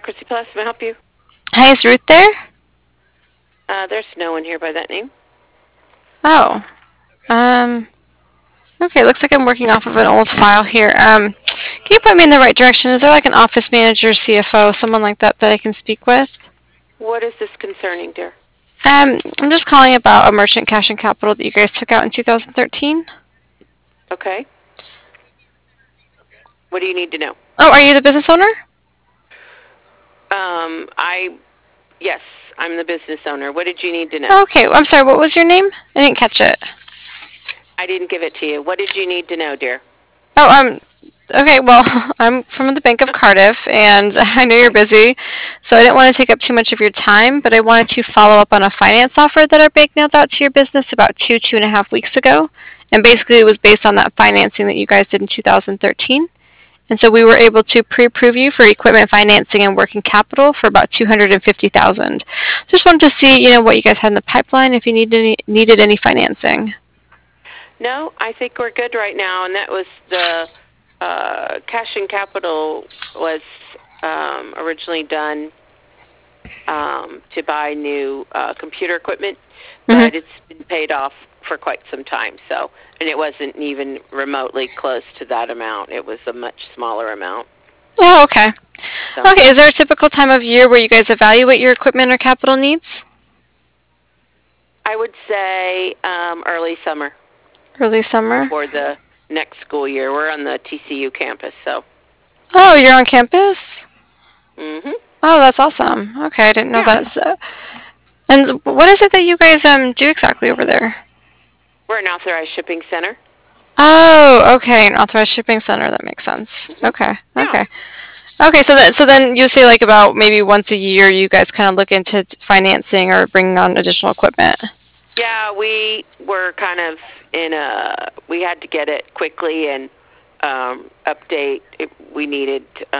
Democracy Plus. May I help you? Hi, is Ruth there? There's no one here by that name. Oh. Um. Okay, looks like I'm working off of an old file here. Can you point me in the right direction? Is there like an office manager, CFO, someone like that that I can speak with? What is this concerning, dear? I'm just calling about a merchant cash and capital that you guys took out in 2013. Okay. What do you need to know? Oh, are you the business owner? Yes, I'm the business owner. What did you need to know? Okay, I'm sorry, what was your name? I didn't catch it. I didn't give it to you. What did you need to know, dear? Oh, okay, well, I'm from the Bank of Cardiff, and I know you're busy, so I didn't want to take up too much of your time, but I wanted to follow up on a finance offer that our bank mailed out to your business about 2.5 weeks ago, and basically it was based on that financing that you guys did in 2013. And so we were able to pre-approve you for equipment financing and working capital for about 250,000. Just wanted to see, what you guys had in the pipeline if you needed any financing. No, I think we're good right now, and that was the cash and capital was originally done to buy new computer equipment, but it's been paid off for quite some time. So, and it wasn't even remotely close to that amount. It was a much smaller amount. Oh, okay. So, Okay, is there a typical time of year where you guys evaluate your equipment or capital needs? I would say early summer. Early summer? For the next school year. We're on the TCU campus, so. Oh, you're on campus? Mhm. Oh, that's awesome. Okay, I didn't know that. And what is it that you guys do exactly over there? We're an authorized shipping center. Oh, okay, an authorized shipping center. That makes sense. Okay, okay. Okay, so then you say like about maybe once a year you guys kind of look into financing or bringing on additional equipment. Yeah, we were kind of we had to get it quickly and update. We needed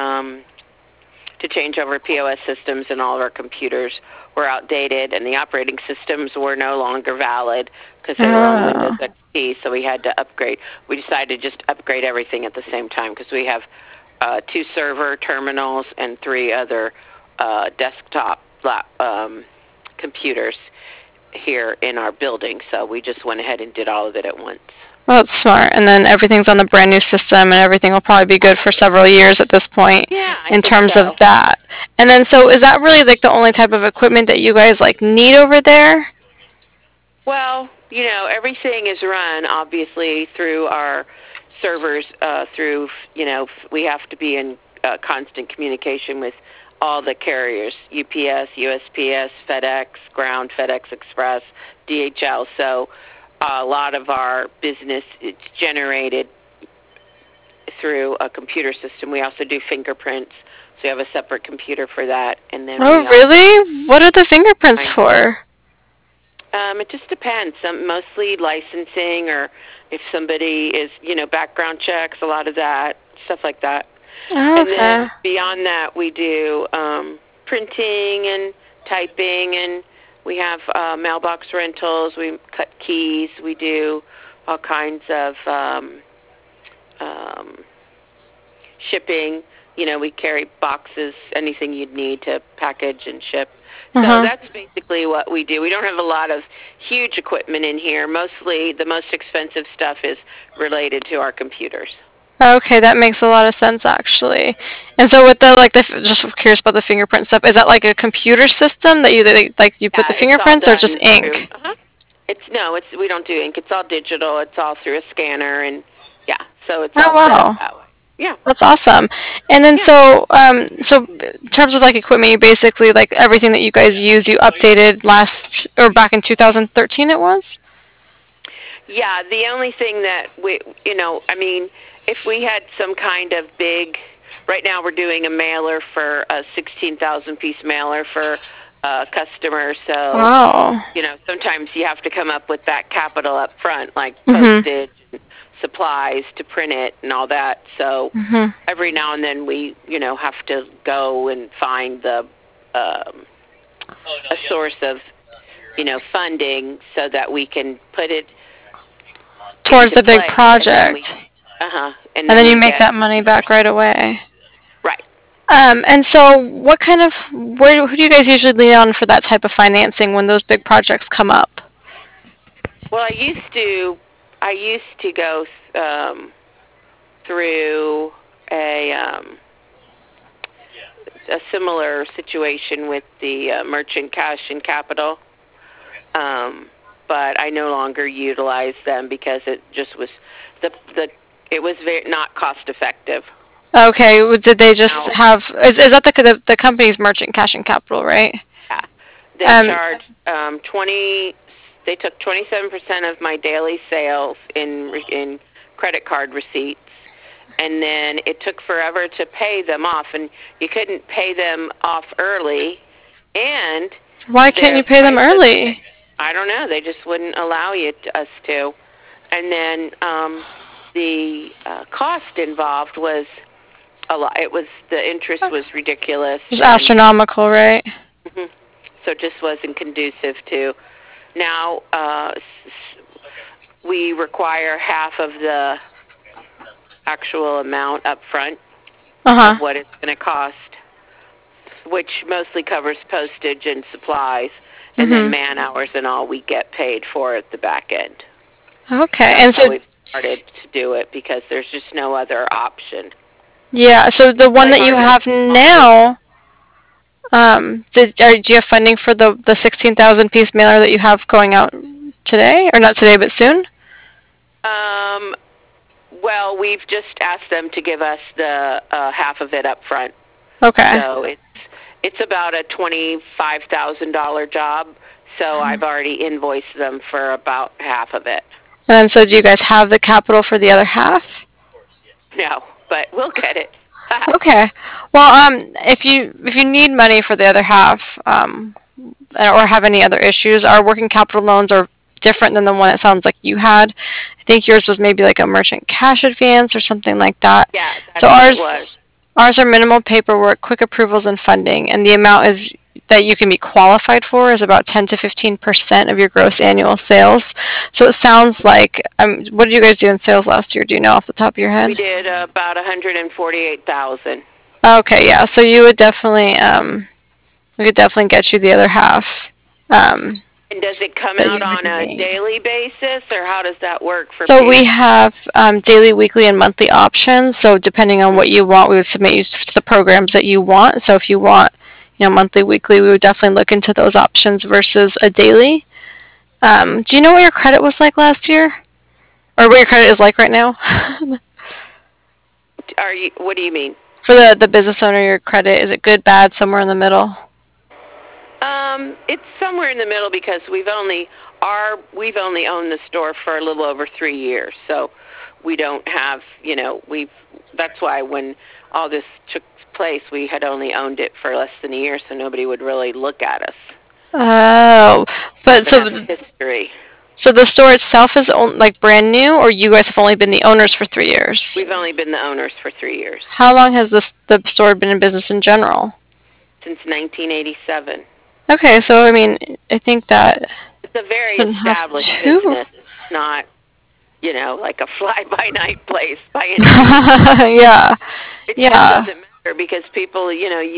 to change over POS systems, and all of our computers were outdated, and the operating systems were no longer valid because they were on Windows XP, so we had to upgrade. We decided to just upgrade everything at the same time because we have 2 server terminals and 3 other desktop computers here in our building, so we just went ahead and did all of it at once. Well, that's smart. And then everything's on the brand new system, and everything will probably be good for several years at this point. Yeah, in terms of that. And then, so is that really like the only type of equipment that you guys like need over there? Well, everything is run obviously through our servers. We have to be in constant communication with all the carriers: UPS, USPS, FedEx, Ground, FedEx Express, DHL. So a lot of our business is generated through a computer system. We also do fingerprints, so we have a separate computer for that. And then really? What are the fingerprints for? It just depends. Mostly licensing, or if somebody is, background checks, a lot of that, stuff like that. Oh, okay. And then beyond that, we do printing and typing, and we have mailbox rentals. We cut keys. We do all kinds of shipping. We carry boxes, anything you'd need to package and ship. So that's basically what we do. We don't have a lot of huge equipment in here. Mostly the most expensive stuff is related to our computers. Okay, that makes a lot of sense actually. And so with just curious about the fingerprint stuff, is that like a computer system that you put the fingerprints or just ink? We don't do ink. It's all digital. It's all through a scanner, and so it's all set up that way. Yeah. That's awesome. And then so in terms of like equipment, you basically like everything that you guys use, you updated back in 2013 it was? Yeah, the only thing that if we had some kind of big, right now we're doing a mailer for a 16,000 piece mailer for a customer, so sometimes you have to come up with that capital up front, like postage, supplies to print it and all that. So every now and then we, have to go and find a source of, funding so that we can put it towards the big project. And then you make that money back right away. Right. And so, what kind of who do you guys usually lean on for that type of financing when those big projects come up? Well, I used to go through a um, a similar situation with the Merchant Cash and Capital, um, but I no longer utilize them because it just was the it was very not cost effective. Okay, did they just Now, have? Is that the company's Merchant Cash and Capital, right? yeah, they Um, charged 20. They took 27% of my daily sales in credit card receipts, and then it took forever to pay them off, and you couldn't pay them off early, and why can't their you pay them prices, early? I don't know, they just wouldn't allow us to. And then the cost involved was a lot. It was the interest was ridiculous, It's and astronomical, right? mhm, so it just wasn't conducive to. Now we require half of the actual amount up front Uh of what it's going to cost, which mostly covers postage and supplies, huh. and then man hours and all we get paid for at the back end. Okay, That's and how so we've started to do it because there's just no other option. yeah, so the one Really that you hard to have now, do you have funding for the 16,000 piece mailer that you have going out today, or not today, but soon? um, well, we've just asked them to give us the half of it up front. Okay. So it's about a $25,000 job. So I've already invoiced them for about half of it. And so, do you guys have the capital for the other half? No, but we'll get it. Okay. Well, if you need money for the other half, or have any other issues, our working capital loans are different than the one it sounds like you had. I think yours was maybe like a merchant cash advance or something like that. Yeah, So that's what it was. ours are minimal paperwork, quick approvals, and funding, and the amount is that you can be qualified for is about 10 to 15% of your gross annual sales. So it sounds like, what did you guys do in sales last year? Do you know off the top of your We head? did about 148,000. Okay, yeah. So you would definitely, we could definitely get you the other half. Um, And does it come that out you would on a need. daily basis, or how does that work for So we payment? have daily, weekly, and monthly options. So depending on what you want, we would submit you to the programs that you want. So if you want, monthly, weekly, we would definitely look into those options versus a daily. Do you know what your credit was like last year, or what your credit is like right now? What do you mean? For the business owner, your credit, is it good, bad, somewhere in the middle? It's somewhere in the middle because we've only owned the store for a little over 3 years, so we don't have, we've. That's why when all this took place, we had only owned it for less than a year, so nobody would really look at us. Oh, but But so that's history. so the store itself is like brand new, or you guys have only been the owners for 3 years? We've only been the owners for 3 years, How long has the store been in business in general? since 1987. Okay, so I mean, I think that It's a very doesn't have established too. business. It's not, like a fly-by-night place by any means. Yeah, It just yeah. doesn't matter because people,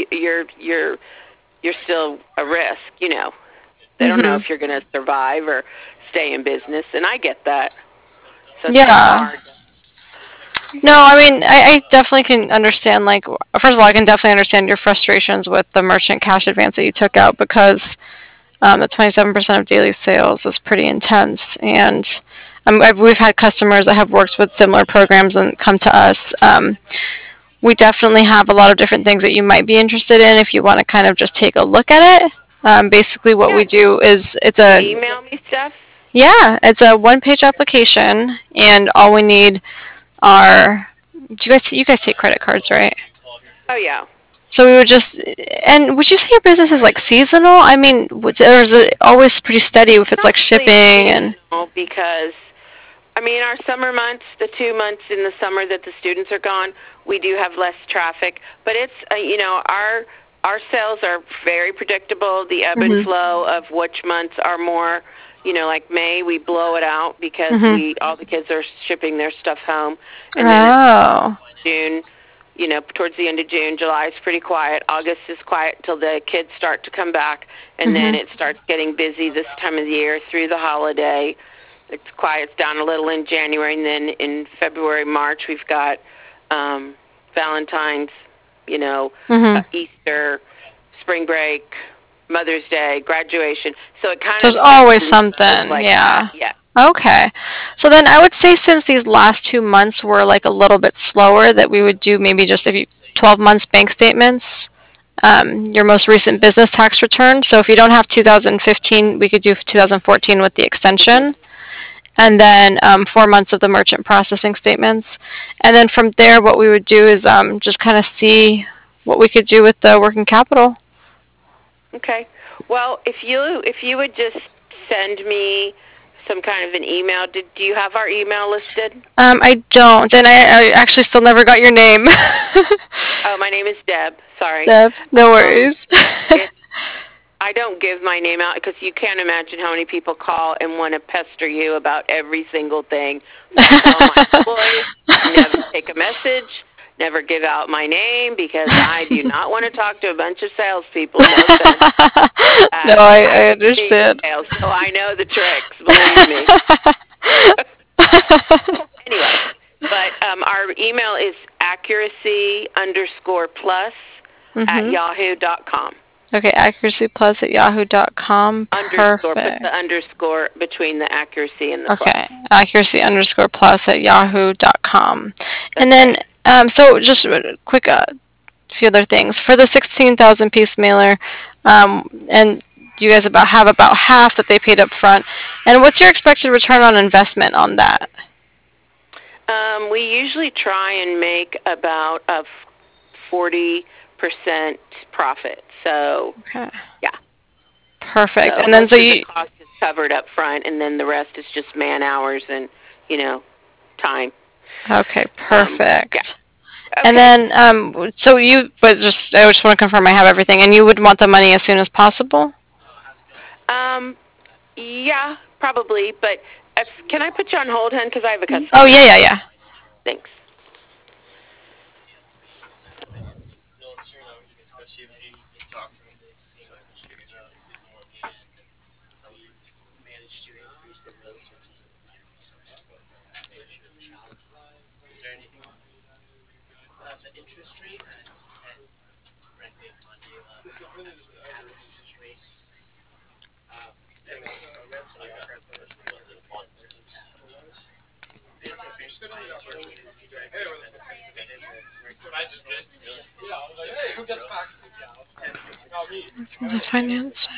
you're still a risk. They don't know Mhm. if you're going to survive or stay in business, and I get that. So it's kind of Yeah. hard. No, I mean, I definitely can understand. Like, first of all, I can definitely understand your frustrations with the merchant cash advance that you took out because the 27% of daily sales is pretty intense. And we've had customers that have worked with similar programs and come to us. We definitely have a lot of different things that you might be interested in if you want to kind of just take a look at it. Basically, what Yeah, we do is can you email me stuff? it's a one-page application, and all we need are, do you guys take credit cards, right? Oh yeah. So we would just, and would you say your business is like seasonal? I mean, or is it always pretty steady if it's Not like really shipping and? seasonal because our summer months, the 2 months in the summer that the students are gone, we do have less traffic. But it's our sales are very predictable. The ebb and Mhm. flow of which months are more, like May, we blow it out because Mhm. we all the kids are shipping their stuff home, and then it's Oh. June. towards the end of June. July is pretty quiet. August is quiet until the kids start to come back, and then Mhm. it starts getting busy this time of the year through the holiday. It quiets down a little in January, and then in February, March, we've got Valentine's, Mhm. Easter, spring break, Mother's Day, graduation. So it kind of There's sets always and goes something. like that. Yeah. Yeah. Okay. So then I would say since these last 2 months were like a little bit slower, that we would do maybe just if you 12 months bank statements, your most recent business tax return. So if you don't have 2015, we could do 2014 with the Mhm. extension, and then 4 months of the merchant processing statements. And then from there, what we would do is just kind of see what we could do with the working capital. Okay. Well, if you would just send me some kind of an email. Do you have our email listed? I don't, and I actually still never got your name. Oh, my name is Deb. Sorry. Deb, no Um, worries. it's I don't give my name out because you can't imagine how many people call and want to pester you about every single thing. So I tell my employees never take a message, never give out my name because I do not want to talk to a bunch of salespeople. No offense. No, I I used to be in understand. sales, so I know the tricks. Believe me. Anyway, but our email is accuracy_plus at Mhm. yahoo.com. Okay, accuracyplus at yahoo.com. Underscore, put the Perfect. underscore between the accuracy and the plus. Okay, accuracy underscore plus at yahoo.com. That's And then, right. so just a quick few other things. For the 16,000 piece mailer, and you guys have about half that they paid up front. And what's your expected return on investment on that? We usually try and make about a 40% profit. So, Okay. yeah. Perfect. So And then most so of the you, cost is covered up front, and then the rest is just man hours and, time. okay, Yeah. perfect. And Okay. then, so you, but just, I just want to confirm I have everything. And you would want the money as soon as possible? Um, yeah, probably. But can I put you on hold, hon? Because I have a Oh, customer. yeah, yeah, yeah. Thanks. From the finance.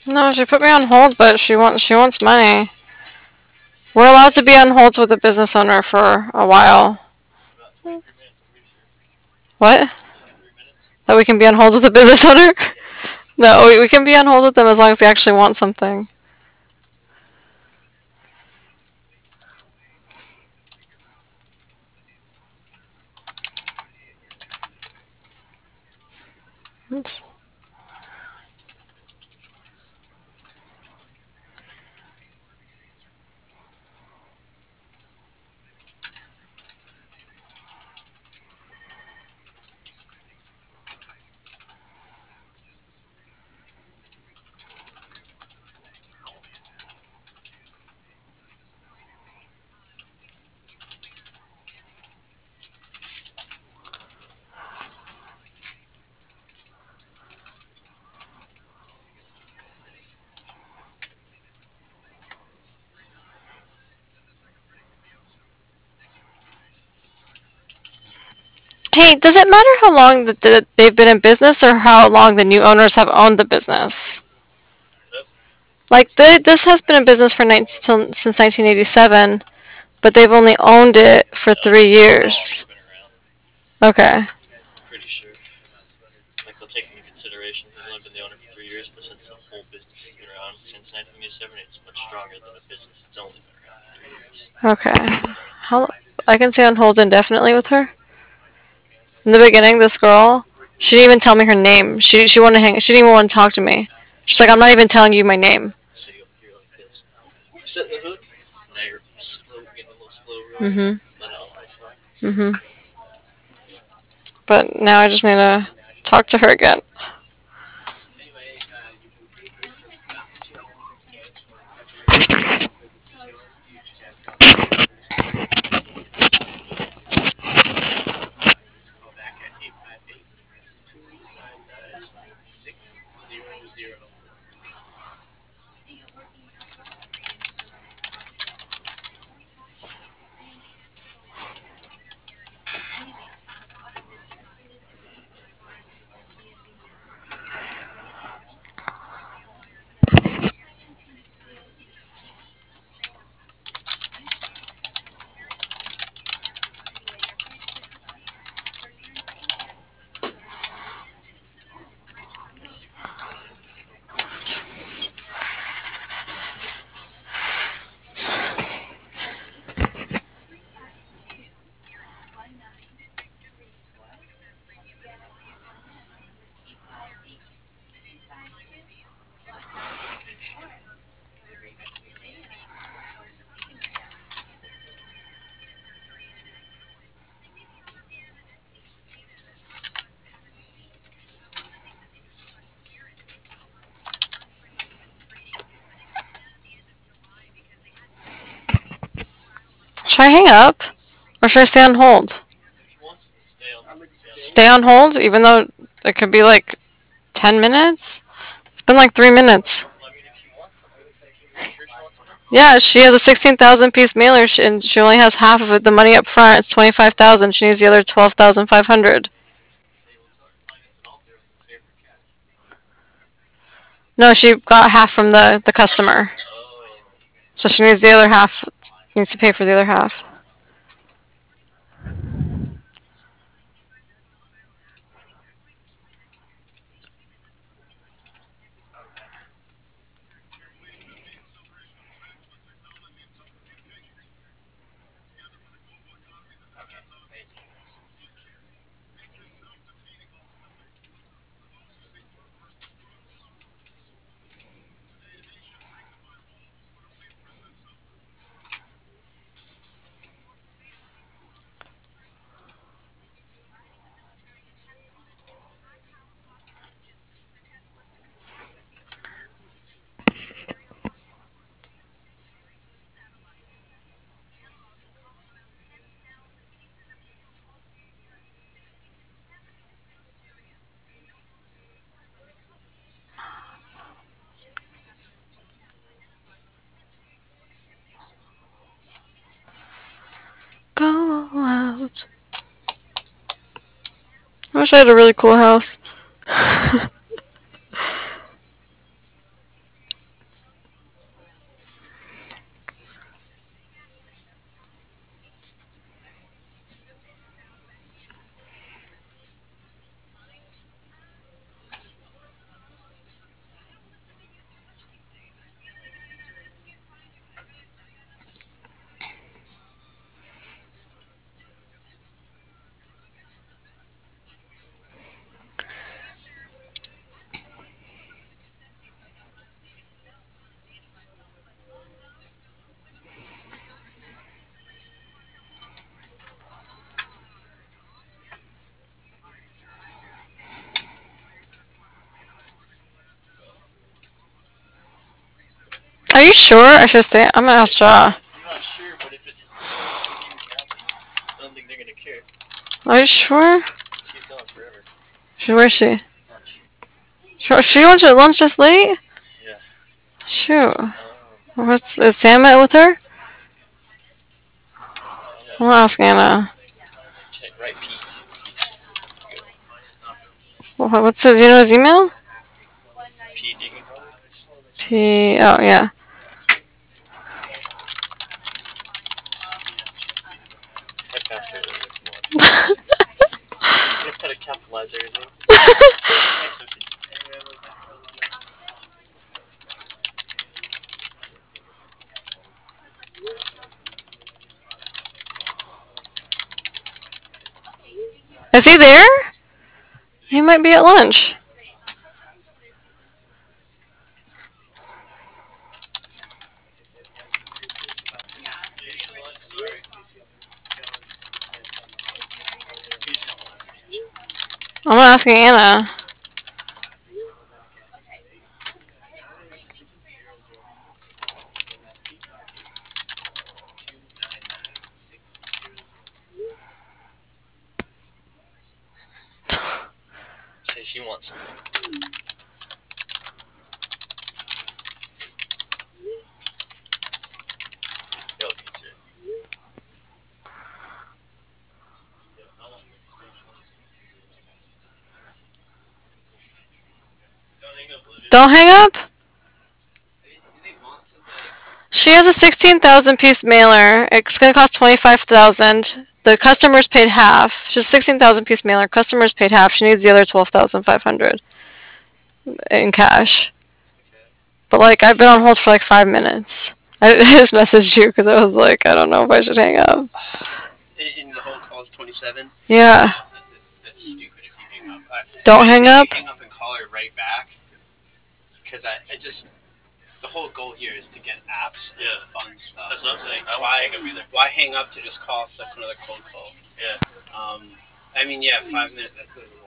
No, she put me on hold, but she wants money. We're allowed to be on hold with a business owner for a while. What? That we can be on hold with a business owner? No, we can be on hold with them as long as they actually want something. Oops. Hey, does it matter how long they've been in business or how long the new owners have owned the business? Like, this has been in business since 1987, but they've only owned it for 3 years. Okay. Okay. How I can stay on hold indefinitely with her? In the beginning, this girl, she didn't even tell me her name. She wanted to hang. She didn't even want to talk to me. She's like, I'm not even telling you my name. Mhm. Mhm. But now I just need to talk to her again. Should I hang up? Or should I stay on hold? Stay on hold, even though it could be like 10 minutes? It's been like 3 minutes. Yeah, she has a 16,000 piece mailer and she only has half of it, the money up front. It's 25,000. She needs the other 12,500. No, she got half from the customer. So she needs the other half, needs to pay for the other half. Go out. I wish I had a really cool house. Are you sure? I should stay. I'm gonna ask Ja. I'm not sure, but if it's I don't think they're gonna care. Are you sure? She's gone forever. Where's she? Lunch. She went to lunch this late? Yeah. Shoot. Is Sam met with her? I'm gonna ask Anna. Check right, Pete. What's his? You know his email? Pete, you can call P. Oh yeah. Type after it. You put a capitalizer in it. Is he there? He might be at lunch. I'm gonna ask Anna. Say she wants something. Yo, pizza. Don't hang up. She has a 16,000 piece mailer. It's gonna cost 25,000. The customers paid half. She's a 16,000 piece mailer. Customers paid half. She needs the other 12,500 in cash. But like I've been on hold for like 5 minutes. I just messaged you because I was like, I don't know if I should hang up. In the whole call is 27. Yeah. That's stupid if you hang up. Don't hang up. Hang up and call her right back. Because I just the whole goal here is to get apps and fun stuff. That's what I'm saying. I Why won't hang up either. Why hang up to just call another cold call? Yeah. I mean, yeah, 5 minutes. That's